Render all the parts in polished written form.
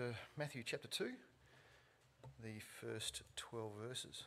to Matthew chapter 2, the first 12 verses.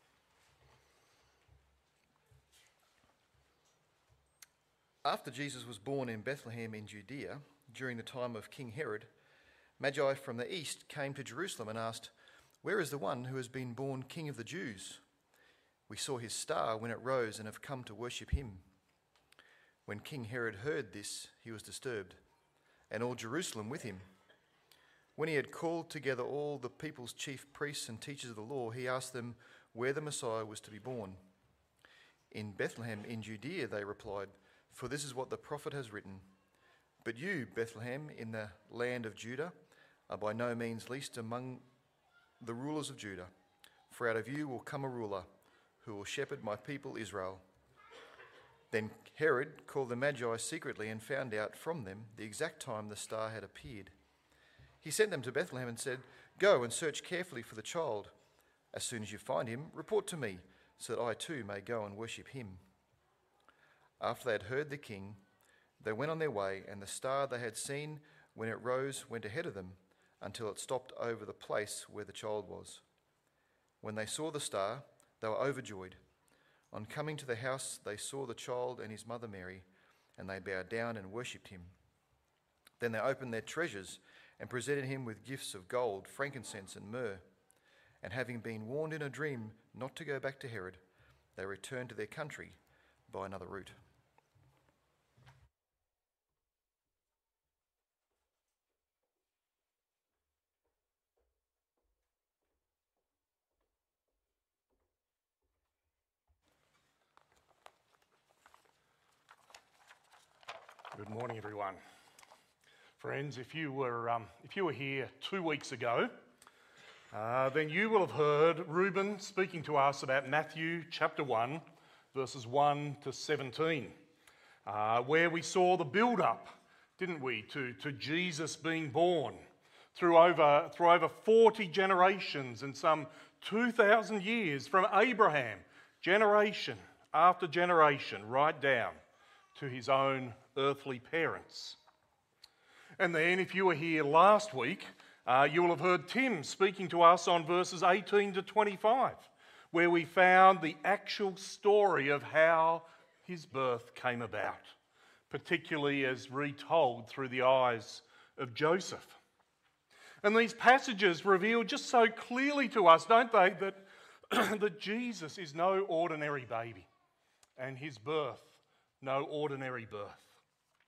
After Jesus was born in Bethlehem in Judea, during the time of King Herod, Magi from the east came to Jerusalem and asked, "Where is the one who has been born King of the Jews? We saw his star when it rose and have come to worship him." When King Herod heard this, he was disturbed, and all Jerusalem with him. When he had called together all the people's chief priests and teachers of the law, he asked them where the Messiah was to be born. "In Bethlehem in Judea," they replied, "for this is what the prophet has written. But you, Bethlehem, in the land of Judah, are by no means least among the rulers of Judah, for out of you will come a ruler who will shepherd my people Israel." Then Herod called the Magi secretly and found out from them the exact time the star had appeared. He sent them to Bethlehem and said, "Go and search carefully for the child. As soon as you find him, report to me, so that I too may go and worship him." After they had heard the king, they went on their way, and the star they had seen when it rose went ahead of them until it stopped over the place where the child was. When they saw the star, they were overjoyed. On coming to the house, they saw the child and his mother Mary, and they bowed down and worshipped him. Then they opened their treasures and presented him with gifts of gold, frankincense, and myrrh. And having been warned in a dream not to go back to Herod, they returned to their country by another route. Good morning, everyone. Friends, if you were here 2 weeks ago, then you will have heard Reuben speaking to us about Matthew chapter 1, verses 1 to 17, where we saw the build-up, didn't we, to Jesus being born through over 40 generations and some 2,000 years from Abraham, generation after generation, right down to his own earthly parents. And then, if you were here last week, you will have heard Tim speaking to us on verses 18 to 25, where we found the actual story of how his birth came about, particularly as retold through the eyes of Joseph. And these passages reveal just so clearly to us, don't they, that Jesus is no ordinary baby, and his birth no ordinary birth.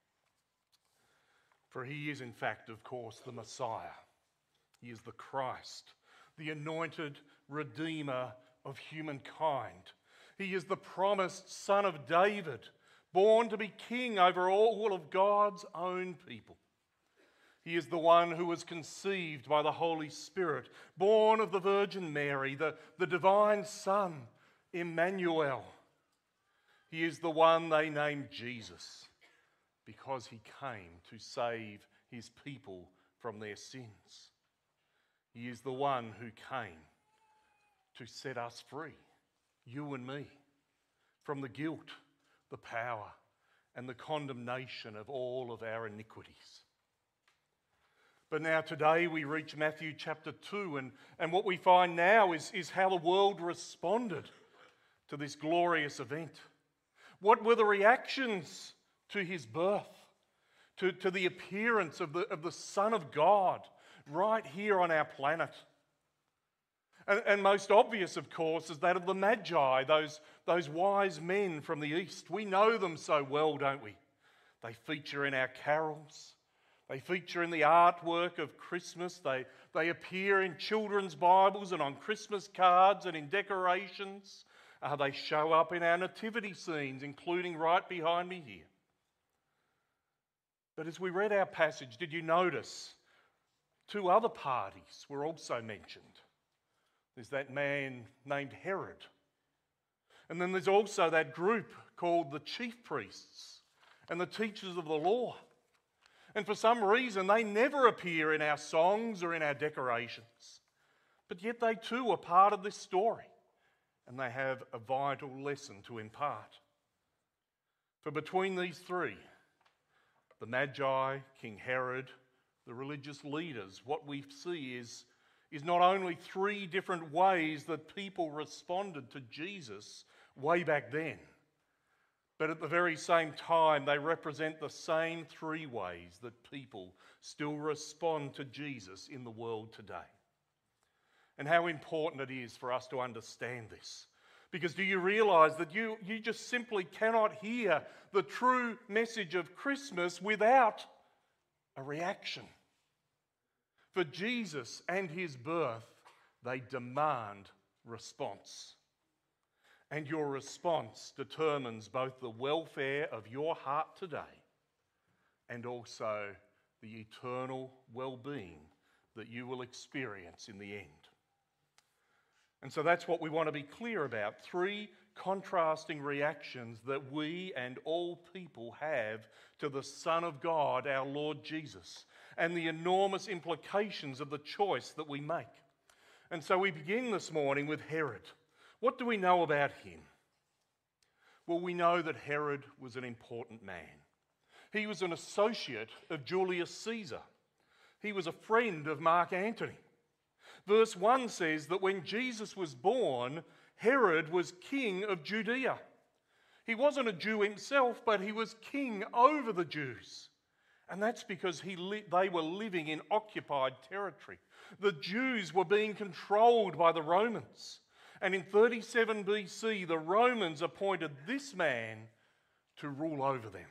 For he is, in fact, of course, the Messiah. He is the Christ, the anointed Redeemer of humankind. He is the promised Son of David, born to be king over all of God's own people. He is the one who was conceived by the Holy Spirit, born of the Virgin Mary, the divine Son, Emmanuel. He is the one they named Jesus because he came to save his people from their sins. He is the one who came to set us free, you and me, from the guilt, the power, and the condemnation of all of our iniquities. But now today we reach Matthew chapter 2, and what we find now is how the world responded to this glorious event. What were the reactions to his birth, to the appearance of the Son of God right here on our planet? And most obvious, of course, is that of the Magi, those wise men from the East. We know them so well, don't we? They feature in our carols. They feature in the artwork of Christmas. They appear in children's Bibles and on Christmas cards and in decorations. They show up in our nativity scenes, including right behind me here. But as we read our passage, did you notice 2 other parties were also mentioned? There's that man named Herod. And then there's also that group called the chief priests and the teachers of the law. And for some reason, they never appear in our songs or in our decorations. But yet they too are part of this story. And they have a vital lesson to impart. For between these three, the Magi, King Herod, the religious leaders, what we see is not only three different ways that people responded to Jesus way back then, but at the very same time, they represent the same three ways that people still respond to Jesus in the world today. And how important it is for us to understand this. Because do you realise that you just simply cannot hear the true message of Christmas without a reaction? For Jesus and his birth, they demand response. And your response determines both the welfare of your heart today and also the eternal well-being that you will experience in the end. And so that's what we want to be clear about. Three contrasting reactions that we and all people have to the Son of God, our Lord Jesus, and the enormous implications of the choice that we make. And so we begin this morning with Herod. What do we know about him? Well, we know that Herod was an important man. He was an associate of Julius Caesar. He was a friend of Mark Antony. Verse 1 says that when Jesus was born, Herod was king of Judea. He wasn't a Jew himself, but he was king over the Jews. And that's because they were living in occupied territory. The Jews were being controlled by the Romans. And in 37 BC, the Romans appointed this man to rule over them.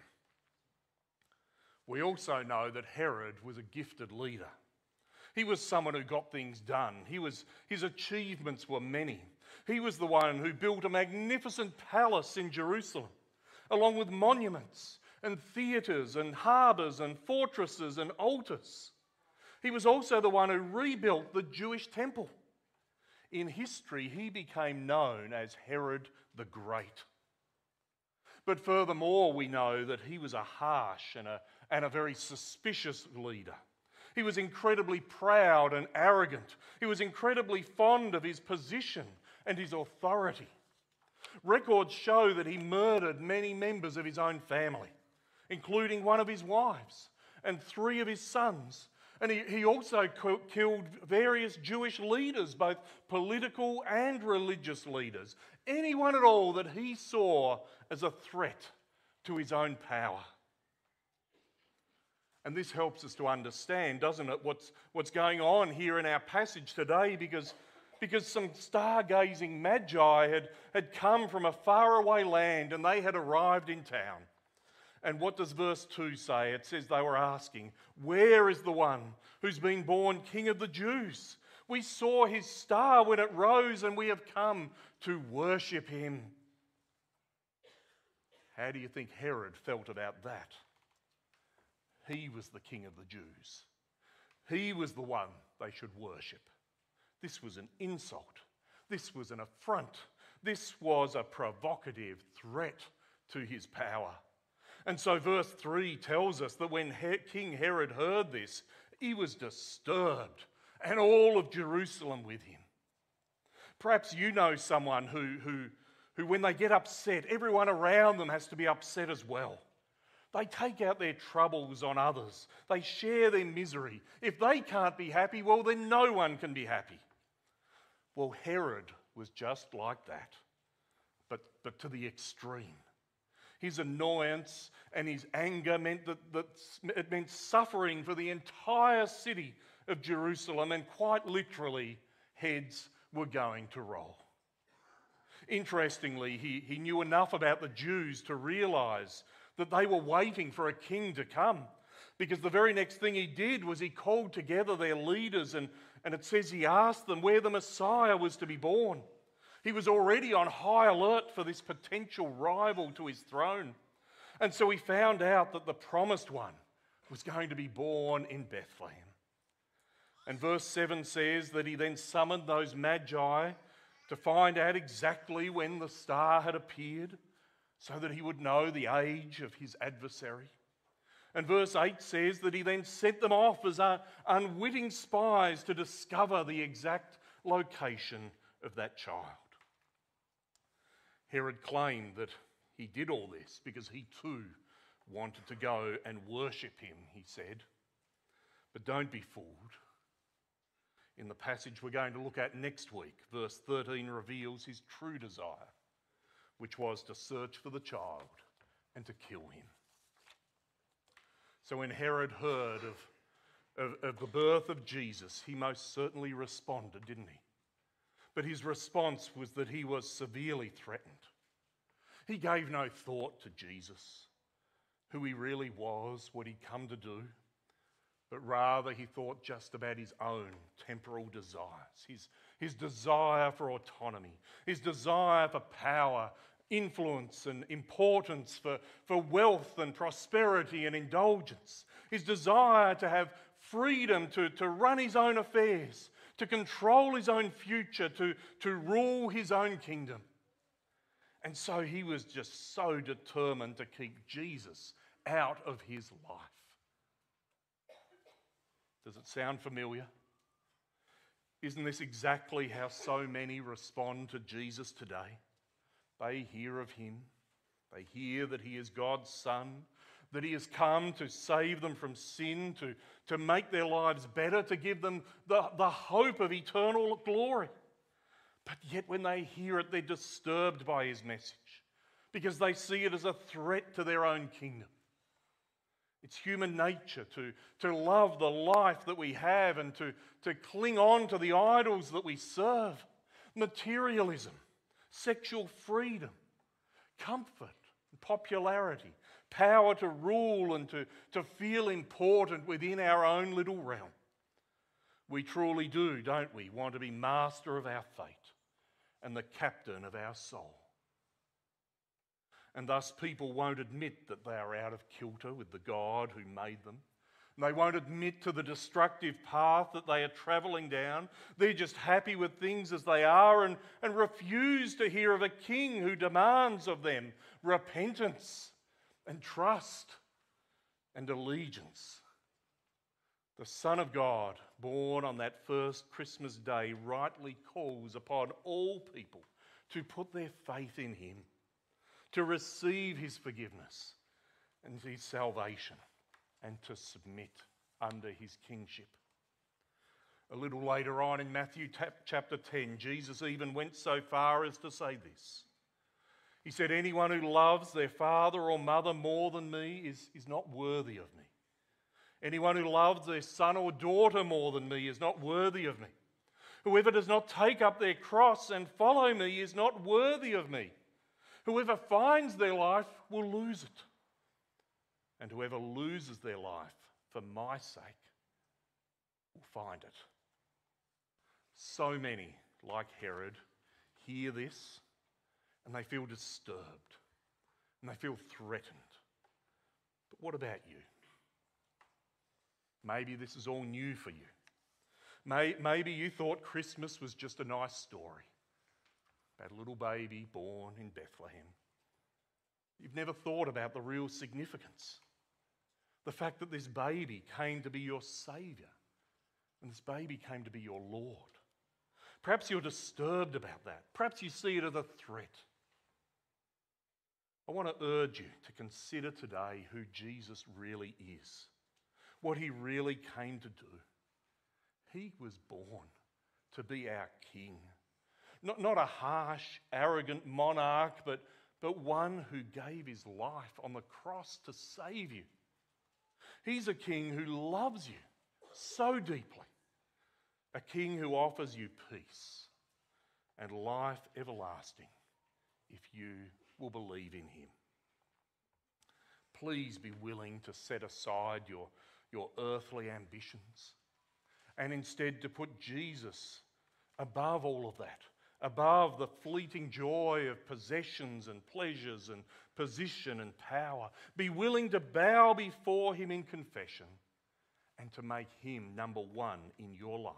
We also know that Herod was a gifted leader. He was someone who got things done. His achievements were many. He was the one who built a magnificent palace in Jerusalem, along with monuments and theatres and harbours and fortresses and altars. He was also the one who rebuilt the Jewish temple. In history, he became known as Herod the Great. But furthermore, we know that he was a harsh and a very suspicious leader. He was incredibly proud and arrogant. He was incredibly fond of his position and his authority. Records show that he murdered many members of his own family, including one of his wives and three of his sons. And he also killed various Jewish leaders, both political and religious leaders. Anyone at all that he saw as a threat to his own power. And this helps us to understand, doesn't it, what's going on here in our passage today, because some stargazing magi had come from a faraway land and they had arrived in town. And what does verse 2 say? It says they were asking, "Where is the one who's been born King of the Jews? We saw his star when it rose and we have come to worship him." How do you think Herod felt about that? He was the King of the Jews. He was the one they should worship. This was an insult. This was an affront. This was a provocative threat to his power. And so verse 3 tells us that when King Herod heard this, he was disturbed, and all of Jerusalem with him. Perhaps you know someone who when they get upset, everyone around them has to be upset as well. They take out their troubles on others. They share their misery. If they can't be happy, well, then no one can be happy. Well, Herod was just like that, but to the extreme. His annoyance and his anger meant that it meant suffering for the entire city of Jerusalem, and quite literally, heads were going to roll. Interestingly, he knew enough about the Jews to realise that they were waiting for a king to come, because the very next thing he did was he called together their leaders, and it says he asked them where the Messiah was to be born. He was already on high alert for this potential rival to his throne. And so he found out that the promised one was going to be born in Bethlehem. And verse 7 says that he then summoned those magi to find out exactly when the star had appeared, so that he would know the age of his adversary. And verse 8 says that he then sent them off as unwitting spies to discover the exact location of that child. Herod claimed that he did all this because he too wanted to go and worship him, he said. But don't be fooled. In the passage we're going to look at next week, verse 13 reveals his true desire, which was to search for the child and to kill him. So when Herod heard of the birth of Jesus, he most certainly responded, didn't he? But his response was that he was severely threatened. He gave no thought to Jesus, who he really was, what he'd come to do, but rather he thought just about his own temporal desires, his desire for autonomy, his desire for power, influence and importance, for wealth and prosperity and indulgence, his desire to have freedom to run his own affairs, to control his own future, to rule his own kingdom. And so he was just so determined to keep Jesus out of his life. Does it sound familiar? Isn't this exactly how so many respond to Jesus today? They hear of him. They hear that he is God's Son, that he has come to save them from sin, to make their lives better, to give them the hope of eternal glory. But yet when they hear it, they're disturbed by his message because they see it as a threat to their own kingdom. It's human nature to love the life that we have and to cling on to the idols that we serve. Materialism, sexual freedom, comfort, popularity, power to rule and to feel important within our own little realm. We truly do, don't we, want to be master of our fate and the captain of our soul. And thus people won't admit that they are out of kilter with the God who made them. And they won't admit to the destructive path that they are travelling down. They're just happy with things as they are and refuse to hear of a king who demands of them repentance and trust and allegiance. The Son of God, born on that first Christmas day, rightly calls upon all people to put their faith in him, to receive his forgiveness and his salvation, and to submit under his kingship. A little later on in Matthew chapter 10, Jesus even went so far as to say this. He said, "Anyone who loves their father or mother more than me is not worthy of me. Anyone who loves their son or daughter more than me is not worthy of me. Whoever does not take up their cross and follow me is not worthy of me. Whoever finds their life will lose it. And whoever loses their life for my sake will find it." So many, like Herod, hear this and they feel disturbed and they feel threatened. But what about you? Maybe this is all new for you. Maybe you thought Christmas was just a nice story about a little baby born in Bethlehem. You've never thought about the real significance. The fact that this baby came to be your Saviour and this baby came to be your Lord. Perhaps you're disturbed about that. Perhaps you see it as a threat. I want to urge you to consider today who Jesus really is, what he really came to do. He was born to be our King. Not a harsh, arrogant monarch, but one who gave his life on the cross to save you. He's a king who loves you so deeply, a king who offers you peace and life everlasting if you will believe in him. Please be willing to set aside your earthly ambitions and instead to put Jesus above all of that, above the fleeting joy of possessions and pleasures and position and power. Be willing to bow before him in confession and to make him number one in your life.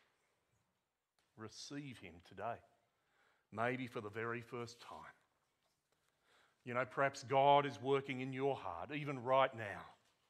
Receive him today, maybe for the very first time. You know, perhaps God is working in your heart, even right now.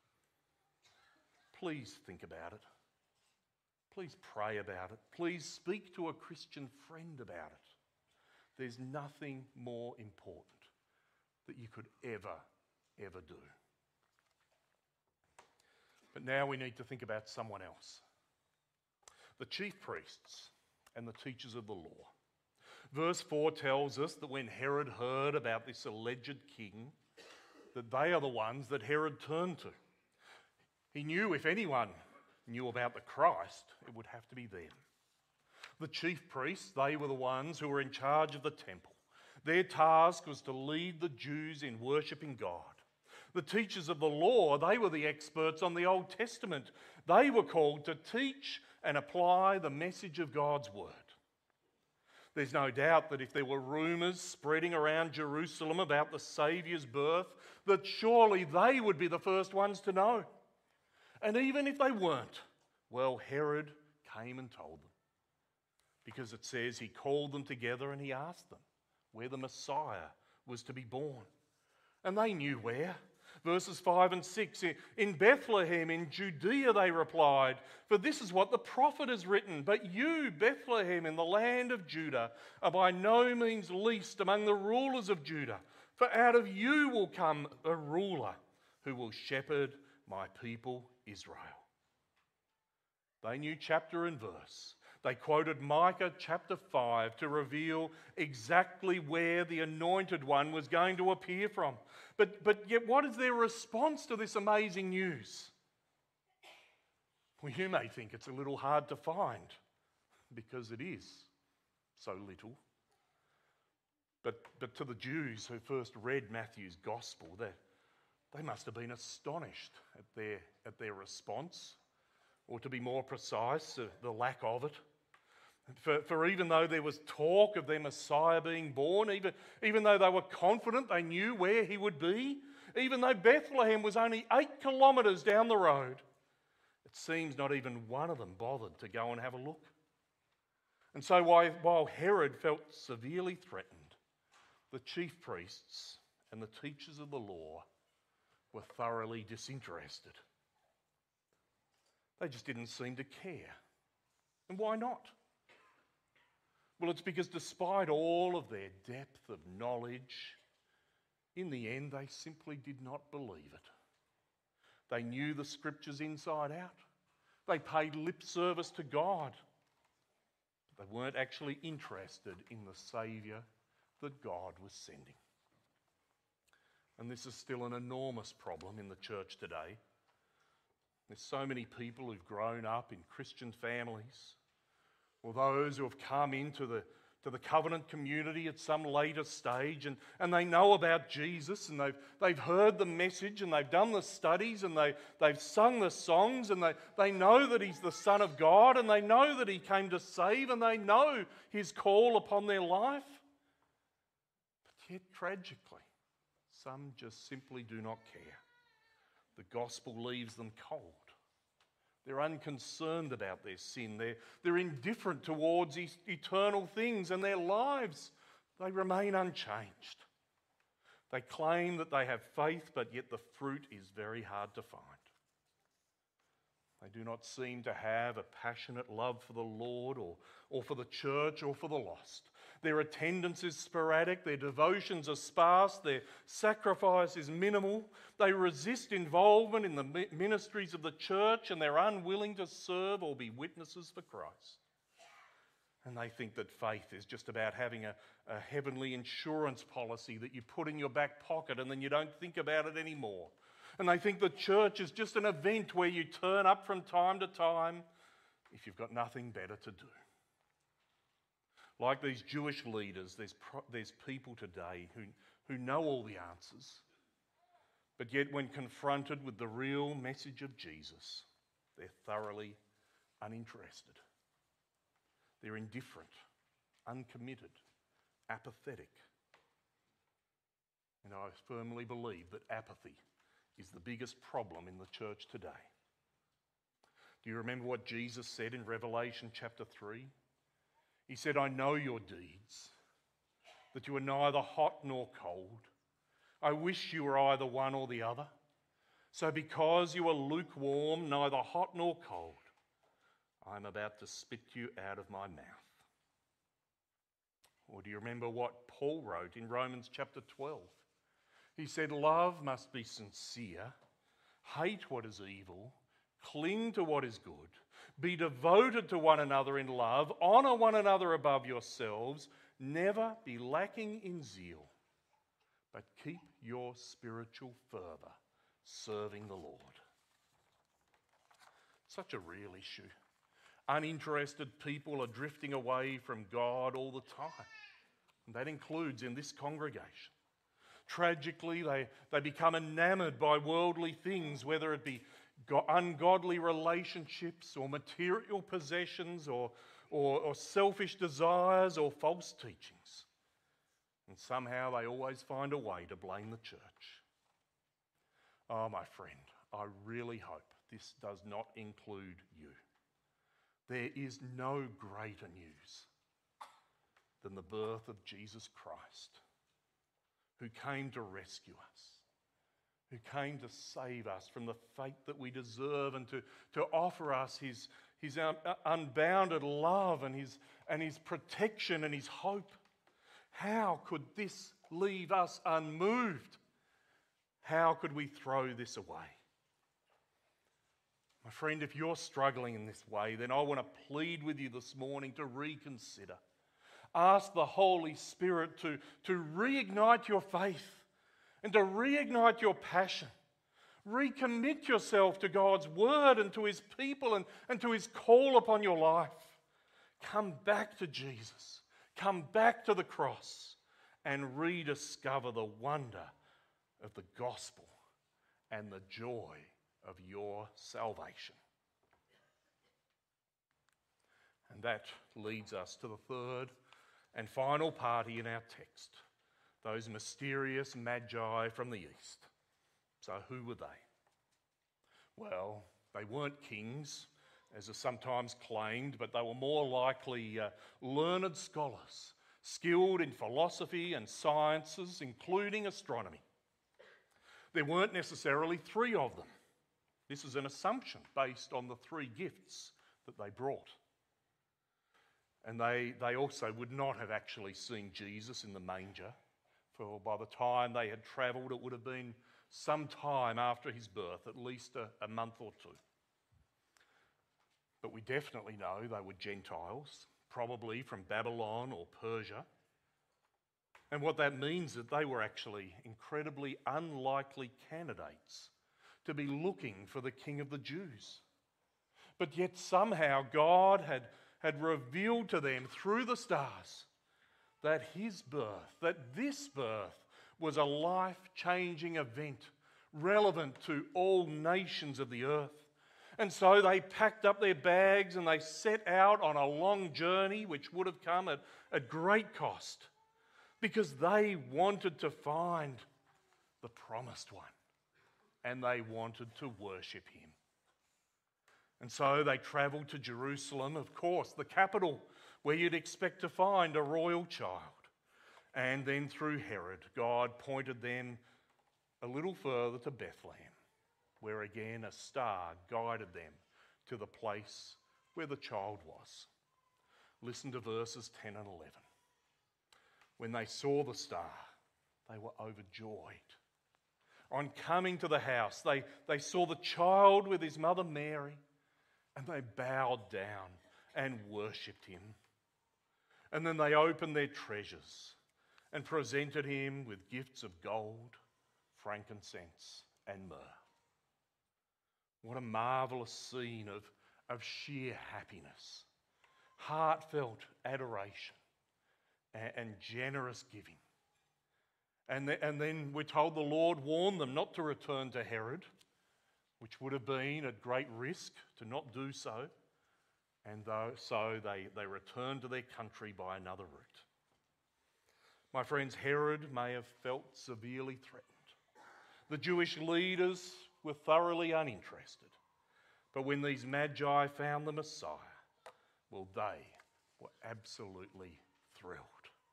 Please think about it. Please pray about it. Please speak to a Christian friend about it. There's nothing more important that you could ever do. But now we need to think about someone else. The chief priests and the teachers of the law. Verse 4 tells us that when Herod heard about this alleged king, that they are the ones that Herod turned to. He knew if anyone knew about the Christ, it would have to be them. The chief priests, they were the ones who were in charge of the temple. Their task was to lead the Jews in worshipping God. The teachers of the law, they were the experts on the Old Testament. They were called to teach and apply the message of God's word. There's no doubt that if there were rumours spreading around Jerusalem about the Saviour's birth, that surely they would be the first ones to know. And even if they weren't, well, Herod came and told them. Because it says he called them together and he asked them where the Messiah was to be born. And they knew where. Verses 5 and 6, in Bethlehem in Judea, they replied, for this is what the prophet has written. But you, Bethlehem, in the land of Judah, are by no means least among the rulers of Judah. For out of you will come a ruler who will shepherd my people Israel. They knew chapter and verse. They quoted Micah chapter 5 to reveal exactly where the anointed one was going to appear from. But yet what is their response to this amazing news? Well, you may think it's a little hard to find, because it is so little. But to the Jews who first read Matthew's gospel, they must have been astonished at their response, or to be more precise, the lack of it. For even though there was talk of their Messiah being born, even though they were confident they knew where he would be, even though Bethlehem was only 8 kilometres down the road, it seems not even one of them bothered to go and have a look. And so while Herod felt severely threatened, the chief priests and the teachers of the law were thoroughly disinterested. They just didn't seem to care. And why not? Well, it's because despite all of their depth of knowledge, in the end they simply did not believe it. They knew the scriptures inside out. They paid lip service to God. But they weren't actually interested in the Saviour that God was sending. And this is still an enormous problem in the church today. There's so many people who've grown up in Christian families, or those who have come into the covenant community at some later stage, and they know about Jesus, and they've heard the message, and they've done the studies, and they've sung the songs, and they know that he's the Son of God, and they know that he came to save, and they know his call upon their life. But yet, tragically, some just simply do not care. The gospel leaves them cold. They're unconcerned about their sin. They're indifferent towards eternal things, and their lives, they remain unchanged. They claim that they have faith, but yet the fruit is very hard to find. They do not seem to have a passionate love for the Lord or for the church or for the lost. Their attendance is sporadic, their devotions are sparse, their sacrifice is minimal. They resist involvement in the ministries of the church, and they're unwilling to serve or be witnesses for Christ. And they think that faith is just about having a heavenly insurance policy that you put in your back pocket and then you don't think about it anymore. And they think the church is just an event where you turn up from time to time if you've got nothing better to do. Like these Jewish leaders, there's people today who know all the answers, but yet when confronted with the real message of Jesus, they're thoroughly uninterested. They're indifferent, uncommitted, apathetic. And I firmly believe that apathy is the biggest problem in the church today. Do you remember what Jesus said in Revelation chapter 3? He said, I know your deeds, that you are neither hot nor cold. I wish you were either one or the other. So because you are lukewarm, neither hot nor cold, I'm about to spit you out of my mouth. Or do you remember what Paul wrote in Romans chapter 12? He said, love must be sincere, hate what is evil, cling to what is good, be devoted to one another in love, honour one another above yourselves, never be lacking in zeal, but keep your spiritual fervour serving the Lord. Such a real issue. Uninterested people are drifting away from God all the time. And that includes in this congregation. Tragically, they become enamoured by worldly things, whether it be ungodly relationships or material possessions or selfish desires or false teachings. And somehow they always find a way to blame the church. Oh, my friend, I really hope this does not include you. There is no greater news than the birth of Jesus Christ, who came to rescue us, who came to save us from the fate that we deserve and to offer us his unbounded love and his protection and his hope. How could this leave us unmoved? How could we throw this away? My friend, if you're struggling in this way, then I want to plead with you this morning to reconsider. Ask the Holy Spirit to reignite your faith and to reignite your passion. Recommit yourself to God's word and to his people and to his call upon your life. Come back to Jesus. Come back to the cross and rediscover the wonder of the gospel and the joy of your salvation. And that leads us to the third and final party in our text, those mysterious magi from the east. So who were they? Well, they weren't kings, as is sometimes claimed, but they were more likely learned scholars, skilled in philosophy and sciences, including astronomy. There weren't necessarily three of them. This is an assumption based on the three gifts that they brought. And they also would not have actually seen Jesus in the manger, for by the time they had travelled, it would have been some time after his birth, at least a month or two. But we definitely know they were Gentiles, probably from Babylon or Persia. And what that means is that they were actually incredibly unlikely candidates to be looking for the King of the Jews. But yet somehow God had revealed to them through the stars that his birth, that this birth was a life-changing event relevant to all nations of the earth. And so they packed up their bags and they set out on a long journey, which would have come at great cost, because they wanted to find the promised one and they wanted to worship him. And so they travelled to Jerusalem, of course, the capital, where you'd expect to find a royal child. And then through Herod, God pointed them a little further to Bethlehem, where again a star guided them to the place where the child was. Listen to verses 10 and 11. When they saw the star, they were overjoyed. On coming to the house, they saw the child with his mother Mary, and they bowed down and worshipped him. And then they opened their treasures and presented him with gifts of gold, frankincense, and myrrh. What a marvellous scene of sheer happiness, heartfelt adoration, and generous giving. And then we're told the Lord warned them not to return to Herod, which would have been at great risk to not do so. And so they returned to their country by another route. My friends, Herod may have felt severely threatened. The Jewish leaders were thoroughly uninterested. But when these magi found the Messiah, well, they were absolutely thrilled.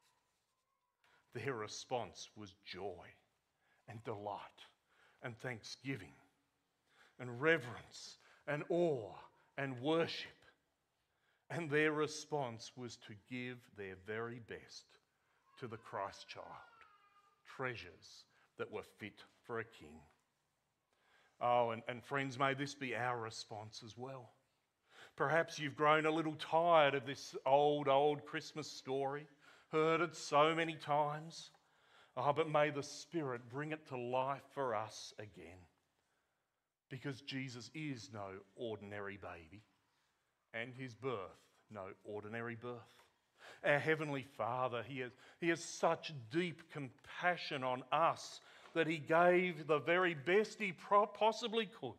Their response was joy and delight and thanksgiving and reverence and awe and worship. And their response was to give their very best to the Christ child, treasures that were fit for a king. Oh, and friends, may this be our response as well. Perhaps you've grown a little tired of this old Christmas story, heard it so many times. Oh, but may the Spirit bring it to life for us again. Because Jesus is no ordinary baby, and his birth no ordinary birth. Our Heavenly Father, He has such deep compassion on us that He gave the very best He possibly could.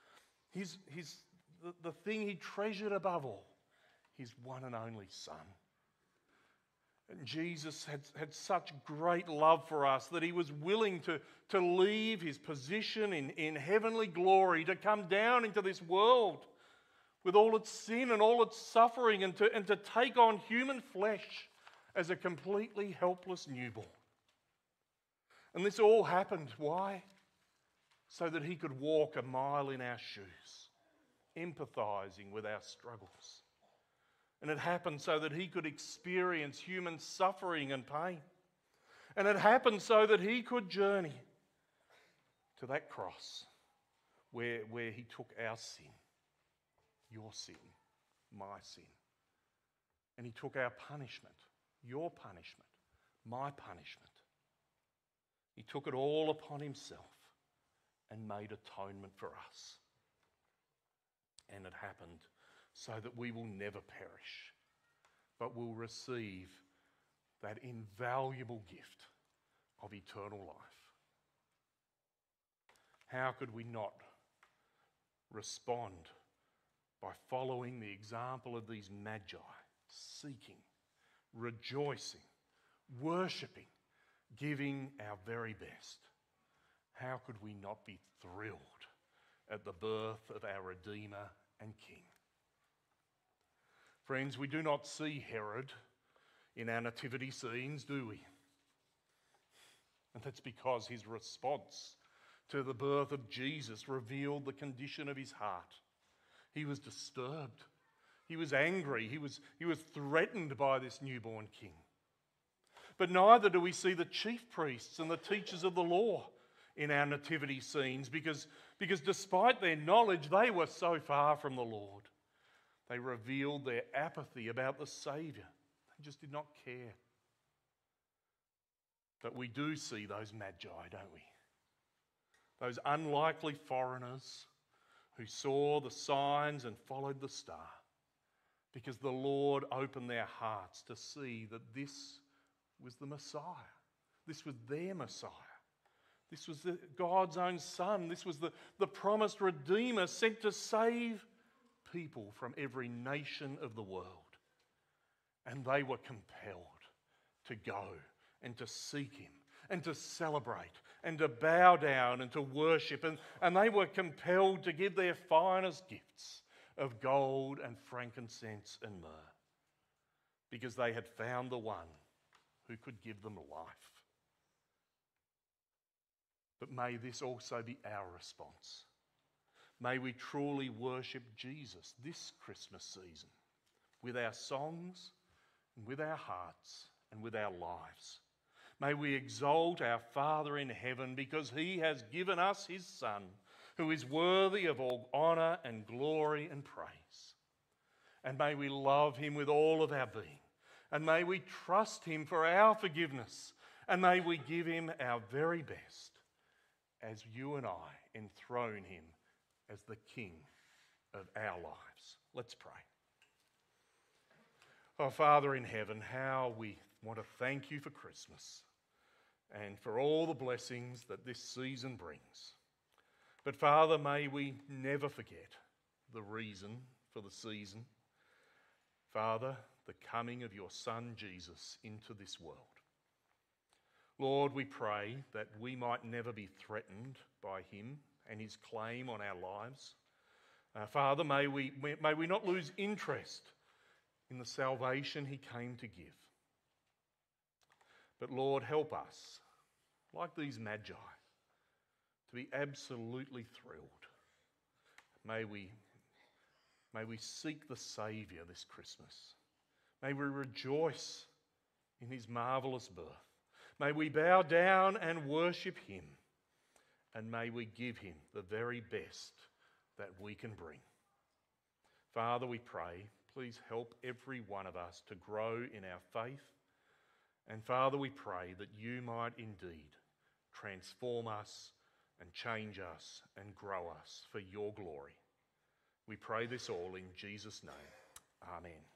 The thing He treasured above all, His one and only Son. And Jesus had such great love for us that He was willing to leave His position in heavenly glory to come down into this world with all its sin and all its suffering and to take on human flesh as a completely helpless newborn. And this all happened, why? So that He could walk a mile in our shoes, empathizing with our struggles. And it happened so that He could experience human suffering and pain. And it happened so that He could journey to that cross where He took our sin, your sin, my sin. And He took our punishment, your punishment, my punishment. He took it all upon Himself and made atonement for us. And it happened so that we will never perish, but will receive that invaluable gift of eternal life. How could we not respond by following the example of these magi, seeking, rejoicing, worshipping, giving our very best? How could we not be thrilled at the birth of our Redeemer and King? Friends, we do not see Herod in our nativity scenes, do we? And that's because his response to the birth of Jesus revealed the condition of his heart. He was disturbed. He was angry. He was threatened by this newborn king. But neither do we see the chief priests and the teachers of the law in our nativity scenes because despite their knowledge, they were so far from the Lord. They revealed their apathy about the Saviour. They just did not care. But we do see those magi, don't we? Those unlikely foreigners who saw the signs and followed the star because the Lord opened their hearts to see that this was the Messiah. This was their Messiah. This was God's own Son. This was the promised Redeemer sent to save people from every nation of the world. And they were compelled to go and to seek Him and to celebrate and to bow down and to worship. And they were compelled to give their finest gifts of gold and frankincense and myrrh because they had found the one who could give them life. But may this also be our response. May we truly worship Jesus this Christmas season with our songs and with our hearts and with our lives. May we exalt our Father in heaven because He has given us His Son, who is worthy of all honour and glory and praise. And may we love Him with all of our being. And may we trust Him for our forgiveness. And may we give Him our very best as you and I enthrone Him as the King of our lives. Let's pray. Oh, Father in heaven, how we want to thank You for Christmas and for all the blessings that this season brings. But Father, may we never forget the reason for the season. Father, the coming of Your Son Jesus into this world. Lord, we pray that we might never be threatened by Him and His claim on our lives. Father, may we not lose interest in the salvation He came to give. But Lord, help us, like these magi, to be absolutely thrilled. May we seek the Saviour this Christmas. May we rejoice in His marvellous birth. May we bow down and worship Him. and may we give him the very best that we can bring. Father, we pray, please help every one of us to grow in our faith. And Father, we pray that you might indeed transform us and change us and grow us for your glory. We pray this all in Jesus' name. Amen.